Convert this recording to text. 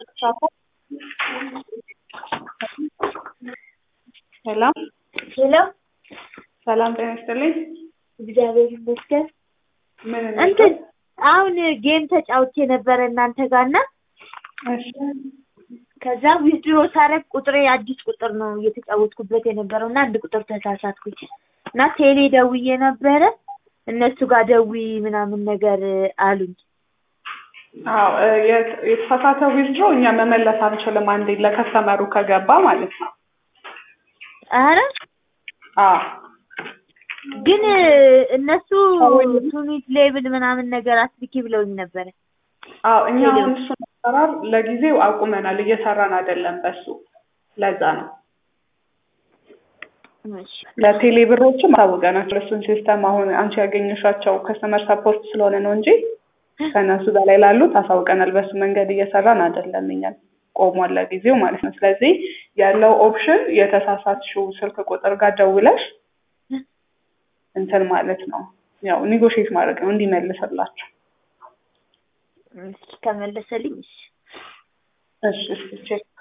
ሄሎ ሄሎ ሰላም ጤና ይስጥልኝ። እግዚአብሔር ይመስገን። ምን እንትን አሁን ጌም ተጫውቼ ነበር እናንተ ጋርና እሺ ከዛ ዊዝድሮ ሳረግ ቁጥሬ አዲስ ቁጥር ነው እየተጫወትኩበት የነበረውና አንድ ቁጥር ተሳሳትኩኝ እና ቴሌ ደውዬ ነበረ እነሱ ጋር ደውይ ምናምን ነገር አሉኝ። አዎ የተሳሳተ ዊዝድሮ እኛ መመለስ አንችልም። አንዴ ለከስተመሩ ከገባ ማለት ነው። አረ አዎ ግን እነሱ ቱኒት ሌብል ምናምን ነገር አስልኪ ብለውኝ ነበር። አዎ እኛ አሁን እሱ አሰራር ለጊዜው አቁመናል፣ እየሰራን አይደለም በሱ። ለዛ ነው እሺ ለቴሌ ብሮችም አሳውቀናቸው እሱን ሲስተም አሁን አንቺ ያገኘሻቸው ከስተመር ሰፖርት ስለሆነ ነው እንጂ ከነሱ በላይ ላሉት አሳውቀናል። በሱ መንገድ እየሰራን አይደለም፣ እኛ ቆሟል ለጊዜው ማለት ነው። ስለዚህ ያለው ኦፕሽን የተሳሳትሽው ስልክ ቁጥር ጋር ደውለሽ እንትን ማለት ነው፣ ያው ኔጎሺዬት ማድረግ ነው እንዲመልስላችሁ። ከመለሰልኝ እሺ ቼክ